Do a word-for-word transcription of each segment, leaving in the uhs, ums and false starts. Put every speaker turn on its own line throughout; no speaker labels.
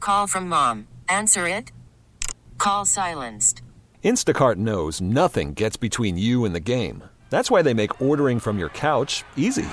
Call from mom. Answer it. Call silenced.
Instacart knows nothing gets between you and the game. That's why they make ordering from your couch easy.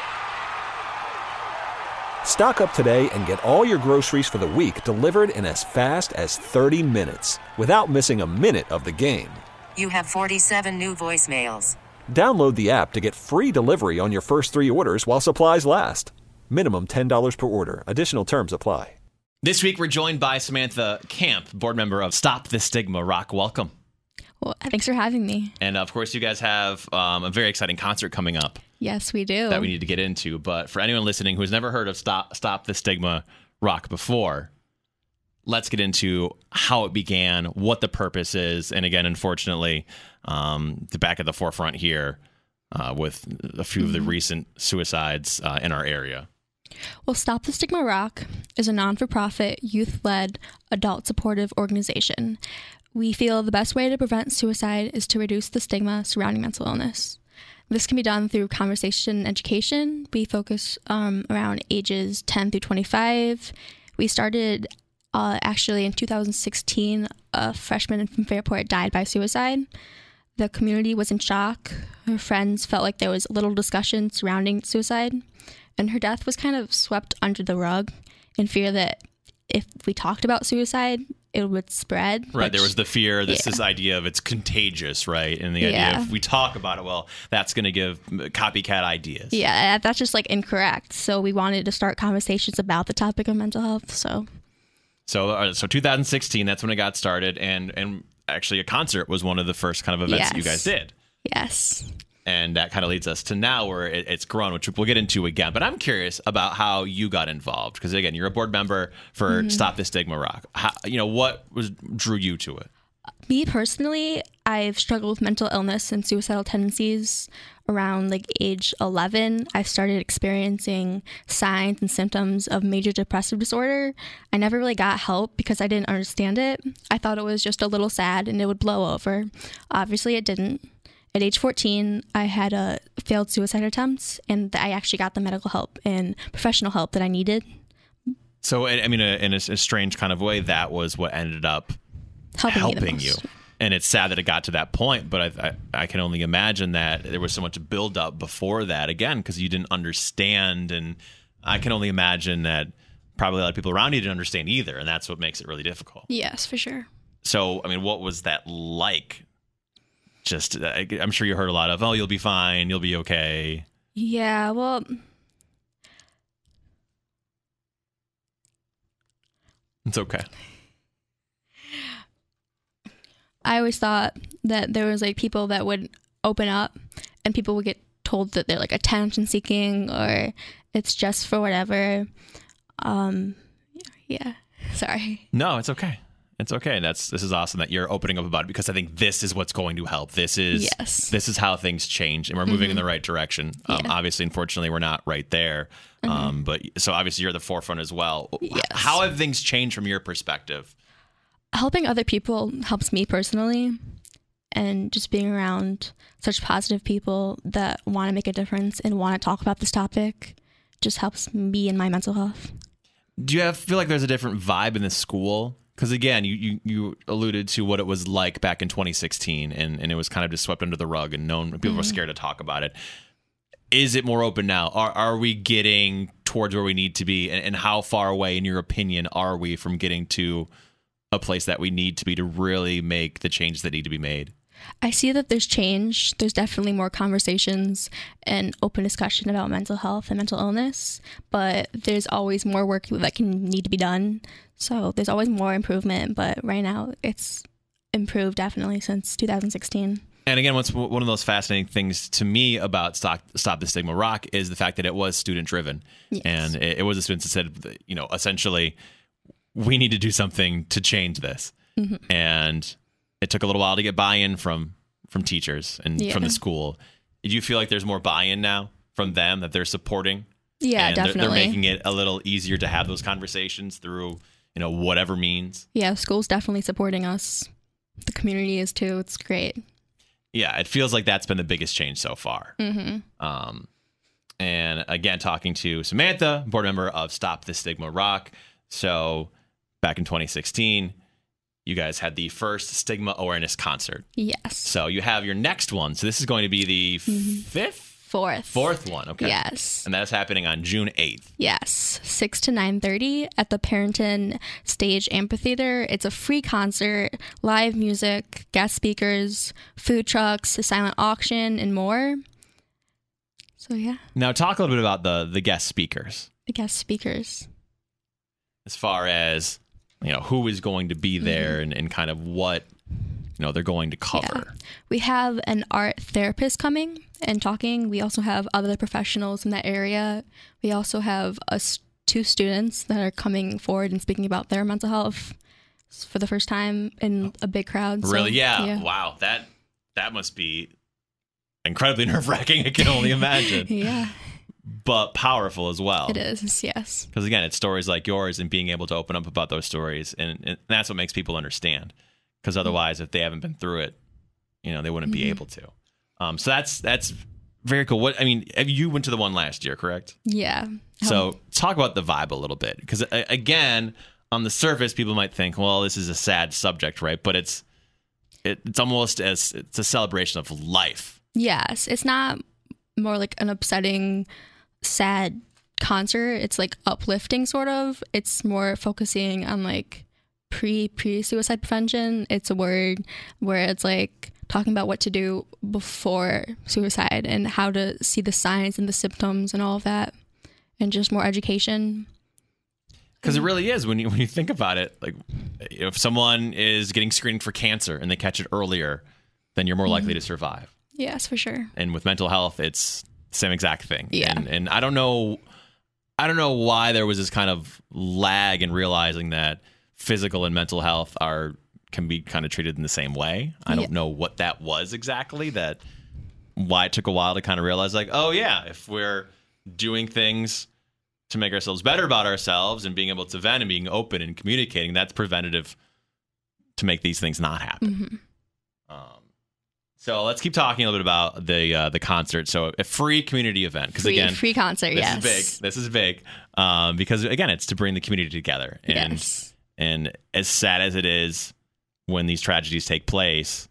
Stock up today and get all your groceries for the week delivered in as fast as thirty minutes without missing a minute of the game.
You have forty-seven new voicemails.
Download the app to get free delivery on your first three orders while supplies last. Minimum ten dollars per order. Additional terms apply.
This week, we're joined by Samantha Camp, board member of Stop the Stigma Rock. Welcome.
Well, thanks for having me.
And, of course, you guys have um, a very exciting concert coming up.
Yes, we do.
That we need to get into. But for anyone listening who's never heard of Stop, Stop the Stigma Rock before, let's get into how it began, what the purpose is. And, again, unfortunately, um, the back at the forefront here uh, with a few mm-hmm. of the recent suicides uh, in our area.
Well, Stop the Stigma Rock is a non-for-profit, youth-led, adult supportive organization. We feel the best way to prevent suicide is to reduce the stigma surrounding mental illness. This can be done through conversation and education. We focus um, around ages ten through twenty-five. We started uh, actually in two thousand sixteen. A freshman from Fairport died by suicide. The community was in shock. Her friends felt like there was little discussion surrounding suicide. And her death was kind of swept under the rug in fear that if we talked about suicide, it would spread.
Right.
Which,
there was the fear, this,
yeah.
this idea of it's contagious, right? And the
yeah.
idea if we talk about it, well, that's going to give copycat ideas.
Yeah, that's just like incorrect. So we wanted to start conversations about the topic of mental health. So,
so, uh, so two thousand sixteen, that's when it got started. And, and actually a concert was one of the first kind of events
yes.
that you guys did.
Yes.
And that kind of leads us to now where it, it's grown, which we'll get into again. But I'm curious about how you got involved. Because, again, you're a board member for mm-hmm. Stop the Stigma Rock. How, you know, what was drew you to it?
Me personally, I've struggled with mental illness and suicidal tendencies around like age eleven. I started experiencing signs and symptoms of major depressive disorder. I never really got help because I didn't understand it. I thought it was just a little sad and it would blow over. Obviously, it didn't. At age fourteen, I had a failed suicide attempt, and I actually got the medical help and professional help that I needed.
So, I mean, in a, a strange kind of way, that was what ended up
helping,
helping you. And it's sad that it got to that point, but I, I, I can only imagine that there was so much build up before that, again, because you didn't understand. And I can only imagine that probably a lot of people around you didn't understand either, and that's what makes it really difficult.
Yes, for sure.
So, I mean, what was that like? Just, I'm sure you heard a lot of, oh, you'll be fine, you'll be okay.
Yeah, well,
it's okay.
I always thought that there was like people that would open up and people would get told that they're like attention seeking or it's just for whatever. Um, yeah, sorry.
No, it's okay. It's okay. That's this is awesome that you're opening up about it because I think this is what's going to help. This is
yes.
this is how things change, and we're moving mm-hmm. in the right direction. Um,
yeah.
Obviously, unfortunately, we're not right there. Mm-hmm. Um, but so obviously, you're at the forefront as well.
Yes.
How have things changed from your perspective?
Helping other people helps me personally, and just being around such positive people that want to make a difference and want to talk about this topic just helps me in my mental health.
Do you have, feel like there's a different vibe in the school? Because, again, you, you, you alluded to what it was like back in twenty sixteen, and, and it was kind of just swept under the rug, and no one, people mm-hmm. were scared to talk about it. Is it more open now? Are are we getting towards where we need to be? And, and how far away, in your opinion, are we from getting to a place that we need to be to really make the changes that need to be made?
I see that there's change. There's definitely more conversations and open discussion about mental health and mental illness, but there's always more work that can need to be done. So there's always more improvement, but right now it's improved definitely since two thousand sixteen.
And again, what's one of those fascinating things to me about Stop, Stop the Stigma Rock is the fact that it was student driven.
Yes.
And it, it was the students that said, you know, essentially, we need to do something to change this. Mm-hmm. And it took a little while to get buy-in from from teachers and
yeah.
from the school. Do you feel like there's more buy-in now from them that they're supporting?
Yeah,
and
definitely.
They're, they're making it a little easier to have those conversations through, you know, whatever means.
Yeah, school's definitely supporting us. The community is too. It's great.
Yeah, it feels like that's been the biggest change so far.
Mm-hmm.
Um, and again, talking to Samantha, board member of Stop the Stigma Rock. So back in twenty sixteen, you guys had the first Stigma Awareness Concert.
Yes.
So you have your next one. So this is going to be the
Mm-hmm.
fifth?
Fourth.
Fourth one, okay.
Yes.
And that's happening on June eighth.
Yes, six to nine thirty at the Parrington Stage Amphitheater. It's a free concert, live music, guest speakers, food trucks, a silent auction, and more. So yeah,
Now talk a little bit about the the guest speakers.
the guest speakers.
As far as, you know, who is going to be there
Mm-hmm.
and, and kind of what, you know, they're going to cover.
We have an art therapist coming and talking. We also have other professionals in that area. We also have us two students that are coming forward and speaking about their mental health for the first time in a big crowd. So,
Really? Yeah. Wow. That that must be incredibly nerve-wracking. I can only imagine.
Yeah,
But powerful as well.
it is. Yes.
Because again, it's stories like yours and being able to open up about those stories, and, and that's what makes people understand. Because otherwise, if they haven't been through it, you know, they wouldn't be able to. Um, so that's that's very cool. What I mean, you went to the one last year, correct?
Yeah.
So talk about the vibe a little bit, because again, on the surface, people might think, well, this is a sad subject, right? But it's it, it's almost as it's a celebration of life.
Yes, it's not more like an upsetting, sad concert. It's like uplifting, sort of. It's more focusing on like pre pre suicide prevention. It's a word where it's like talking about what to do before suicide and how to see the signs and the symptoms and all of that, and just more education.
Because it really is, when you when you think about it, like if someone is getting screened for cancer and they catch it earlier, then you're more likely to survive.
Yes, for sure.
And with mental health, it's the same exact thing.
Yeah.
And, and I don't know, I don't know why there was this kind of lag in realizing that physical and mental health are can be kind of treated in the same way. I don't
Yeah.
know what that was exactly, that why it took a while to kind of realize, like, oh yeah, if we're doing things to make ourselves better about ourselves and being able to vent and being open and communicating, that's preventative to make these things not happen.
Mm-hmm.
Um, so let's keep talking a little bit about the uh, the concert. So a free community event, because
Free,
again,
free concert.
this
Yes.
is big. This is big um, because again, it's to bring the community together. And
Yes.
and as sad as it is when these tragedies take place,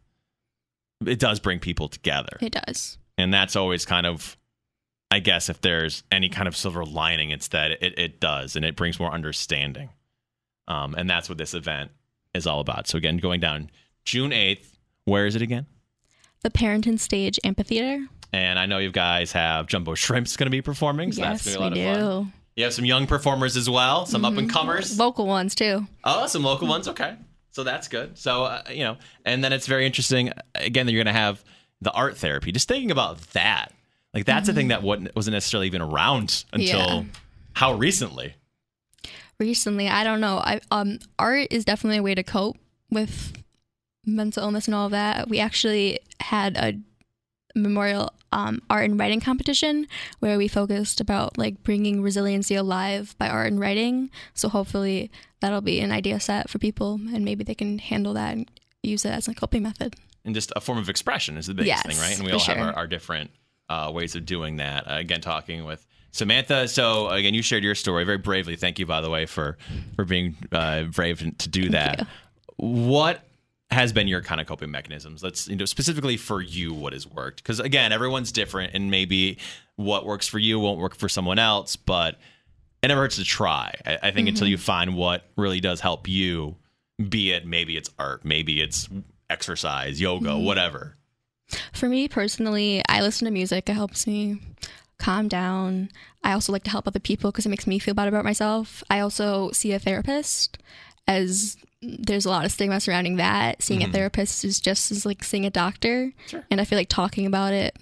it does bring people together,
It does.
and that's always kind of, I guess, if there's any kind of silver lining, it's that it, it does, and it brings more understanding. Um, and that's what this event is all about. So again, going down June eighth, where is it again?
The Parrington Stage Amphitheater.
And I know you guys have Jumbo Shrimps going to be performing, so that's
Yes,
going to be
we
a lot of fun.
do.
You have some young performers as well, some up and comers.
Local ones too.
Oh, some local ones. Okay. So that's good. So, uh, you know, and then it's very interesting. Again, that you're going to have the art therapy. Just thinking about that. Like, that's a thing that wasn't wasn't necessarily even around until
Yeah.
how recently?
Recently, I don't know. I um art is definitely a way to cope with mental illness and all of that. We actually had a memorial um, art and writing competition where we focused about like bringing resiliency alive by art and writing. So hopefully that'll be an idea set for people, and maybe they can handle that and use it as a coping method.
And just a form of expression is the biggest
Yes,
thing, right? And we
for
all have
sure.
our, our different uh, ways of doing that. Uh, again, talking with Samantha. So again, you shared your story very bravely. Thank you, by the way, for for being uh, brave to do that.
you.
What has been your kind of coping mechanisms? Let's, you know, specifically for you, what has worked? Because again, everyone's different, and maybe what works for you won't work for someone else. But it never hurts to try. I, I think until you find what really does help you, be it maybe it's art, maybe it's exercise, yoga, whatever.
For me personally, I listen to music. It helps me calm down. I also like to help other people because it makes me feel better about myself. I also see a therapist, as there's a lot of stigma surrounding that. Seeing a therapist is just as like seeing a doctor.
Sure.
And I feel like talking about it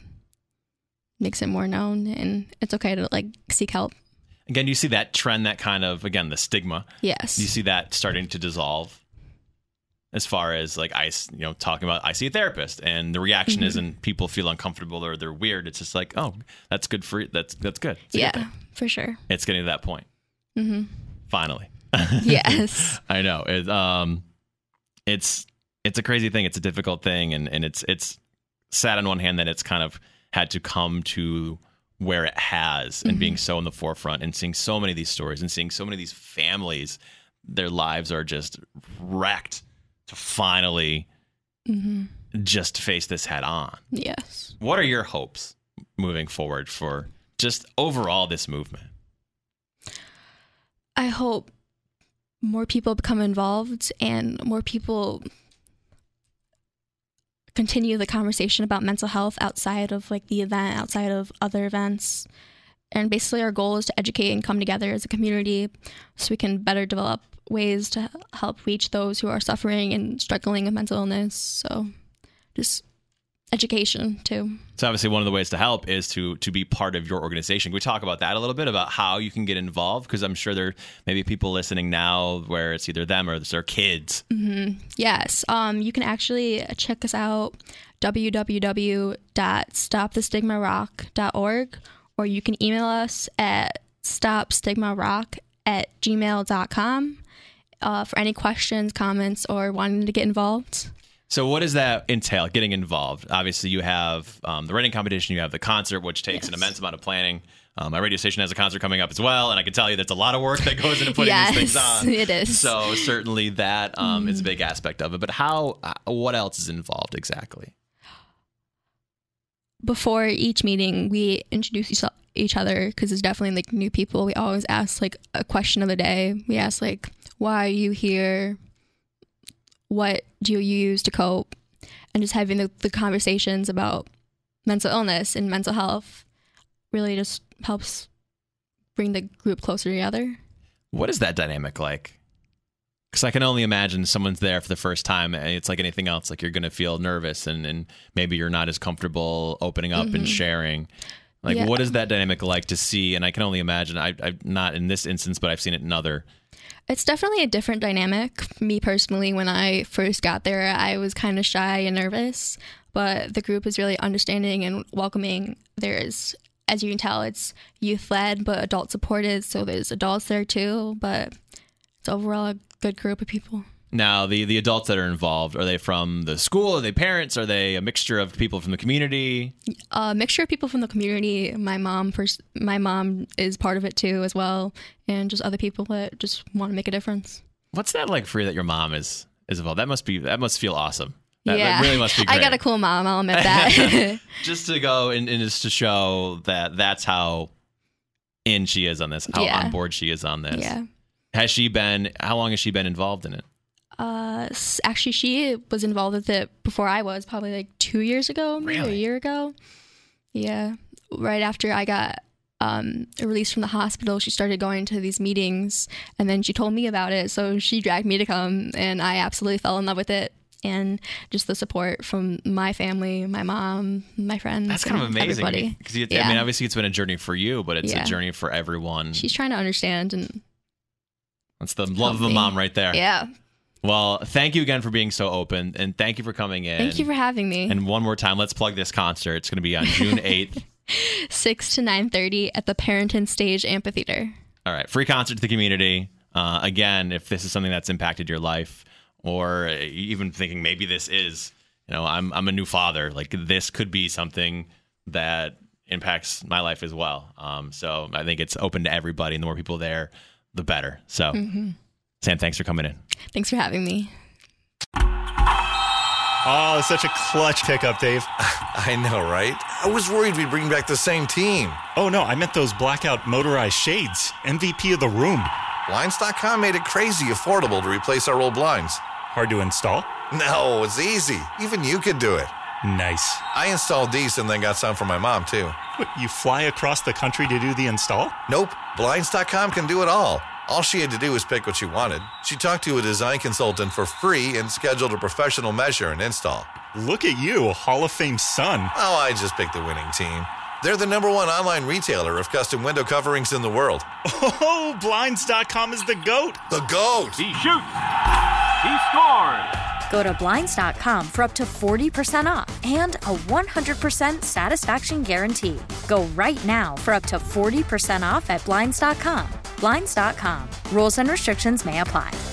makes it more known, and it's okay to like seek help.
Again, you see that trend, that kind of, again, the stigma.
Yes.
You see that starting to dissolve as far as like I, you know, talking about I see a therapist, and the reaction
Mm-hmm.
isn't people feel uncomfortable or they're weird. It's just like, oh, that's good for you. That's that's good. It's a good
Yeah,
thing.
for sure.
It's getting to that point.
Mm-hmm.
Finally.
Yes.
I know. It, um, it's it's a crazy thing. It's a difficult thing, and, and it's it's sad on one hand that it's kind of had to come to where it has, and being so in the forefront, and seeing so many of these stories, and seeing so many of these families their lives are just wrecked to finally
Mm-hmm.
just face this head on.
Yes.
What are your hopes moving forward for just overall this movement?
I hope more people become involved and more people continue the conversation about mental health outside of like the event, outside of other events. And basically our goal is to educate and come together as a community so we can better develop ways to help reach those who are suffering and struggling with mental illness. So just education too.
So obviously one of the ways to help is to to be part of your organization. Can we talk about that a little bit, about how you can get involved? Because I'm sure there may be people listening now where it's either them or it's their kids.
Mm-hmm. Yes. Um, you can actually check us out, w w w dot stop the stigma rock dot org, or you can email us at stop stigma rock at gmail dot com uh, for any questions, comments, or wanting to get involved.
So what does that entail, getting involved? Obviously, you have um, the writing competition, you have the concert, which takes
Yes.
an immense amount of planning. Um, my radio station has a concert coming up as well, and I can tell you that's a lot of work that goes into putting
Yes,
these things on.
it is.
So certainly that um, mm. is a big aspect of it. But how? Uh, what else is involved exactly?
Before each meeting, we introduce each, each other because it's definitely like new people. We always ask like a question of the day. We ask like, why are you here? What do you use to cope? And just having the, the conversations about mental illness and mental health really just helps bring the group closer together.
What is that dynamic like? Because I can only imagine someone's there for the first time. It's like anything else. Like you're going to feel nervous and, and maybe you're not as comfortable opening up mm-hmm. and sharing. Like, yeah. What is that dynamic like to see? And I can only imagine, I, I'm not in this instance, but I've seen it in other.
It's definitely a different dynamic. Me personally, when I first got there, I was kind of shy and nervous, but the group is really understanding and welcoming. There's, as you can tell, it's youth-led, but adult-supported, so there's adults there too, but it's overall a good group of people.
Now, the, the adults that are involved, are they from the school? Are they parents? Are they a mixture of people from the community?
A mixture of people from the community. My mom, pers- my mom is part of it too, as well, and just other people that just want to make a difference.
What's that like for you that your mom is is involved? That must be that must feel awesome. That,
yeah,
that really must be great.
I got a cool mom. I'll admit that.
Just to go and, and just to show that that's how in she is on this, how
yeah.
on board she is on this.
Yeah.
Has she been? How long has she been involved in it?
Uh, actually, she was involved with it before I was, probably like two years ago, maybe
really?
a year ago. Yeah, right after I got um, released from the hospital, she started going to these meetings, and then she told me about it, so she dragged me to come, and I absolutely fell in love with it. And just the support from my family, my mom, my friends.
That's kind of amazing.
Everybody.
Because yeah.
yeah.
I mean, obviously, it's been a journey for you, but it's
yeah.
a journey for everyone.
She's trying to understand, and
that's the love of a mom right there.
Yeah.
Well, thank you again for being so open, and thank you for coming in.
Thank you for having me.
And one more time, let's plug this concert. It's going to be on June eighth.
six to nine thirty at the Parrington Stage Amphitheater.
All right. Free concert to the community. Uh, again, if this is something that's impacted your life, or even thinking maybe this is, you know, I'm I'm a new father. Like this could be something that impacts my life as well. Um, so I think it's open to everybody, and the more people there, the better. So, mm-hmm. Sam, thanks for coming in.
Thanks for having me.
Oh, such a clutch pickup, Dave.
I know, right? I was worried we'd bring back the same team.
Oh, no, I meant those blackout motorized shades. M V P of the room.
Blinds dot com made it crazy affordable to replace our old blinds.
Hard to install?
No, it's easy. Even you could do it.
Nice.
I installed these and then got some for my mom, too.
What, you fly across the country to do the install?
Nope. Blinds dot com can do it all. All she had to do was pick what she wanted. She talked to a design consultant for free and scheduled a professional measure and install.
Look at you, Hall of Fame son.
Oh, I just picked the winning team. They're the number one online retailer of custom window coverings in the world.
Oh, Blinds dot com is the GOAT.
The GOAT!
He shoots! He scores!
Go to Blinds dot com for up to forty percent off and a one hundred percent satisfaction guarantee. Go right now for up to forty percent off at Blinds dot com. Blinds dot com. Rules and restrictions may apply.